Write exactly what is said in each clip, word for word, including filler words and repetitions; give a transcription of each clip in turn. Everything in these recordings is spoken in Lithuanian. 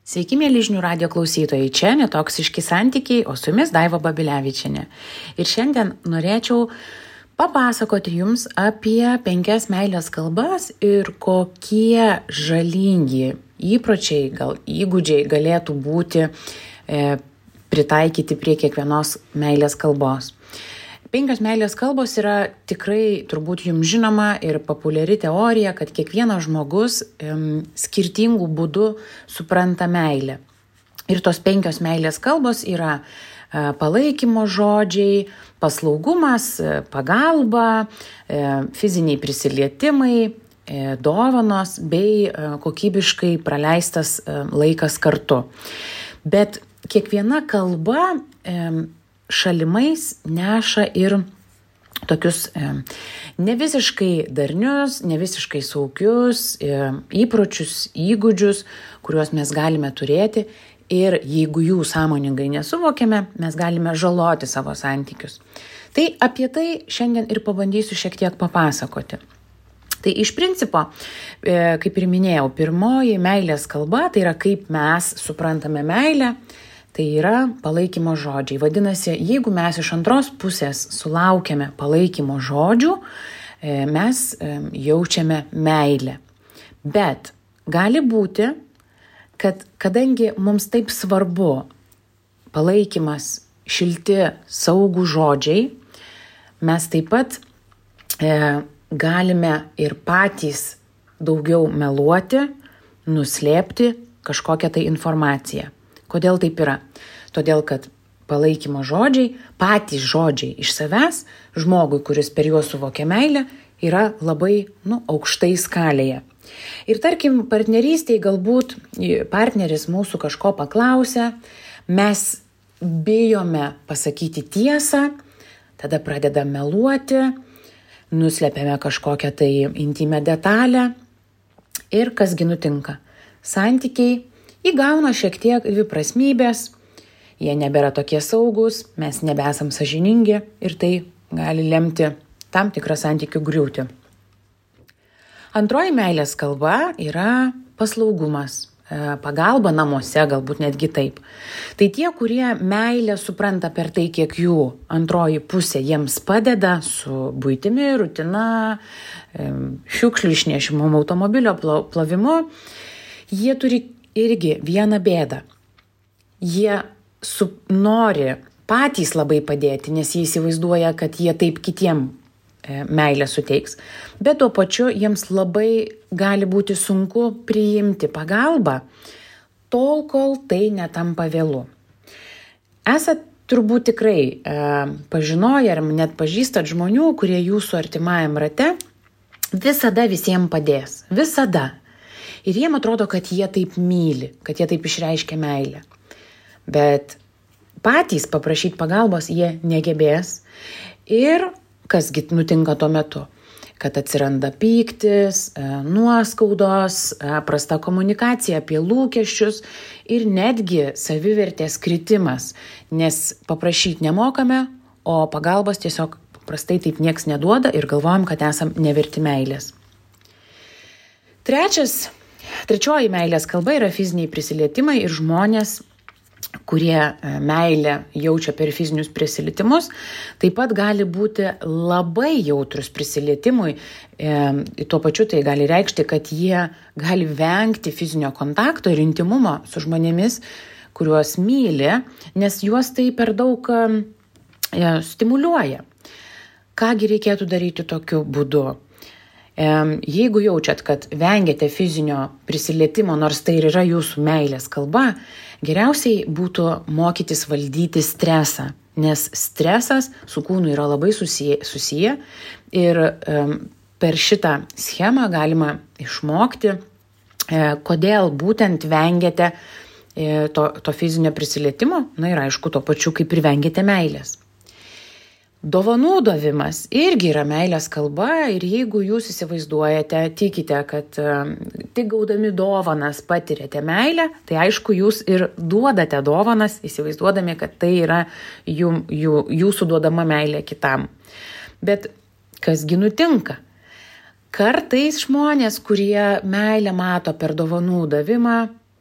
Sveiki, mėly žinių radijo klausytojai, čia Netoksiški santykiai, o su jumis Daiva Babilevičienė. Ir šiandien norėčiau papasakoti jums apie penkias meilės kalbas ir kokie žalingi įpročiai, gal įgūdžiai galėtų būti e, pritaikyti prie kiekvienos meilės kalbos. Penkios meilės kalbos yra tikrai turbūt jums žinoma ir populiari teorija, kad kiekvienas žmogus um, skirtingų būdų supranta meilę. Ir tos penkios meilės kalbos yra uh, palaikymo žodžiai, paslaugumas, uh, pagalba, uh, fiziniai prisilietimai, uh, dovanos bei uh, kokybiškai praleistas uh, laikas kartu. Bet kiekviena kalba um, šalimais neša ir tokius e, ne visiškai darnius, ne visiškai saugius e, įpročius, įgūdžius, kuriuos mes galime turėti ir jeigu jų sąmoningai nesuvokiame, mes galime žaloti savo santykius. Tai apie tai šiandien ir pabandysiu šiek tiek papasakoti. Tai iš principo, e, kaip ir minėjau, pirmoji meilės kalba, tai yra kaip mes suprantame meilę, tai yra palaikymo žodžiai. Vadinasi, jeigu mes iš antros pusės sulaukiame palaikymo žodžių, mes jaučiame meilę. Bet gali būti, kad kadangi mums taip svarbu palaikymas, šilti, saugų žodžiai, mes taip pat e, galime ir patys daugiau meluoti, nuslėpti kažkokią tai informaciją. Kodėl taip yra? Todėl, kad palaikymo žodžiai, patys žodžiai iš savęs, žmogui, kuris per juos suvokia meilę, yra labai nu, aukštai skalėje. Ir tarkim, partnerystėje galbūt partneris mūsų kažko paklausia, mes bijome pasakyti tiesą, tada pradedame meluoti, nuslepiame kažkokią tai intimę detalę ir kasgi nutinka? Santykiai įgauna šiek tiek dviprasmybės, jie nebėra tokie saugus, mes nebesam sąžiningi ir tai gali lemti tam tikrą santykių griūtį. Antroji meilės kalba yra paslaugumas, pagalba namuose, galbūt netgi taip. Tai tie, kurie meilę supranta per tai, kiek jų antroji pusė jiems padeda su buitimi, rutina, šiukšlių išnešimu, automobilio plovimu, jie turi irgi vieną bėdą. Jie su, nori patys labai padėti, nes jie įsivaizduoja, kad jie taip kitiem e, meilę suteiks. Bet tuo pačiu jiems labai gali būti sunku priimti pagalbą, tol, kol tai netampa vėlu. Esat turbūt tikrai e, pažinoję ar net pažįstat žmonių, kurie jūsų artimajam rate visada visiems padės. Visada. Ir jiem atrodo, kad jie taip myli, kad jie taip išreiškia meilę. Bet patys paprašyti pagalbos jie negebės. Ir kasgi nutinka tuo metu? Kad atsiranda pyktis, nuoskaudos, prasta komunikacija apie lūkesčius ir netgi savivertės kritimas. Nes paprašyti nemokame, o pagalbos tiesiog paprastai taip nieks neduoda ir galvojam, kad esam neverti meilės. Trečias Trečioji meilės kalba yra fiziniai prisilietimai ir žmonės, kurie meilę jaučia per fizinius prisilietimus, taip pat gali būti labai jautrus prisilietimui. E, tuo pačiu tai gali reikšti, kad jie gali vengti fizinio kontakto ir intimumo su žmonėmis, kuriuos myli, nes juos tai per daug e, stimuliuoja. Kągi reikėtų daryti tokiu būdu? Jeigu jaučiat, kad vengiate fizinio prisilietimo, nors tai ir yra jūsų meilės kalba, geriausiai būtų mokytis valdyti stresą, nes stresas su kūnu yra labai susiję, susiję ir um, per šitą schemą galima išmokti, e, kodėl būtent vengiate e, to, to fizinio prisilietimo, na ir aišku, tuo pačiu kaip ir vengiate meilės. Dovanų davimas irgi yra meilės kalba ir jeigu jūs įsivaizduojate, tikite, kad uh, tik gaudami dovanas patiriate meilę, tai aišku, jūs ir duodate dovanas, įsivaizduodami, kad tai yra jų, jų, jūsų duodama meilė kitam. Bet kasgi nutinka? Kartais žmonės, kurie meilę mato per dovanų davimą,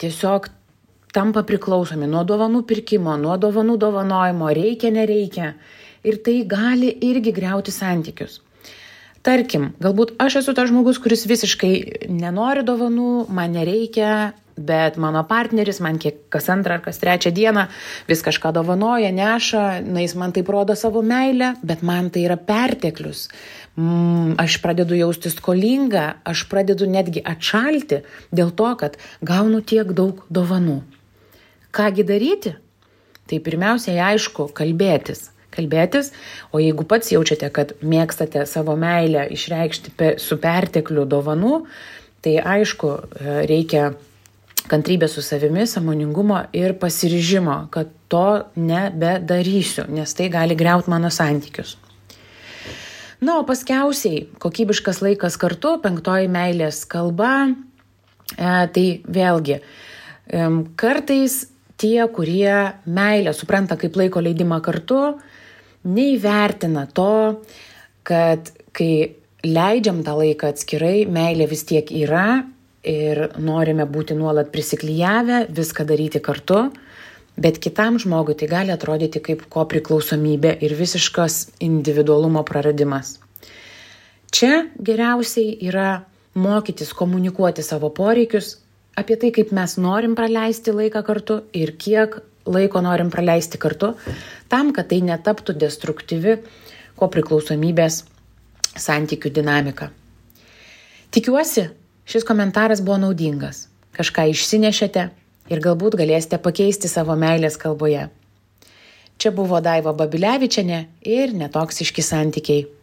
tiesiog tampa priklausomi nuo dovanų pirkimo, nuo dovanų dovanojimo, reikia, nereikia. Ir tai gali irgi griauti santykius. Tarkim, galbūt aš esu tas žmogus, kuris visiškai nenori dovanų, man nereikia, bet mano partneris man kiek kas antrą ar kas trečią dieną vis kažką dovanoja, neša, na jis man taip rodo savo meilę, bet man tai yra perteklius. Mm, aš pradedu jausti skolingą, aš pradedu netgi atšalti dėl to, kad gaunu tiek daug dovanų. Kągi daryti? Tai pirmiausiai aišku, kalbėtis. Kalbėtis, o jeigu pats jaučiate, kad mėgstate savo meilę išreikšti pe, su pertekliu dovanų, tai aišku, reikia kantrybės su savimi, sąmoningumo ir pasiryžimo, kad to nebedarysiu, nes tai gali griauti mano santykius. Na, o paskiausiai, kokybiškas laikas kartu, penktoji meilės kalba, e, tai vėlgi, e, kartais tie, kurie meilę supranta kaip laiko leidimą kartu, neįvertina to, kad kai leidžiam tą laiką atskirai, meilė vis tiek yra ir norime būti nuolat prisiklijavę, viską daryti kartu, bet kitam žmogui tai gali atrodyti kaip kopriklausomybė ir visiškas individualumo praradimas. Čia geriausiai yra mokytis komunikuoti savo poreikius, apie tai, kaip mes norim praleisti laiką kartu ir kiek laiko norim praleisti kartu, tam, kad tai netaptų destruktyvi kopriklausomybės santykių dinamika. Tikiuosi, šis komentaras buvo naudingas. Kažką išsinešėte ir galbūt galėsite pakeisti savo meilės kalboje. Čia buvo Daiva Babilevičienė ir Netoksiški santykiai.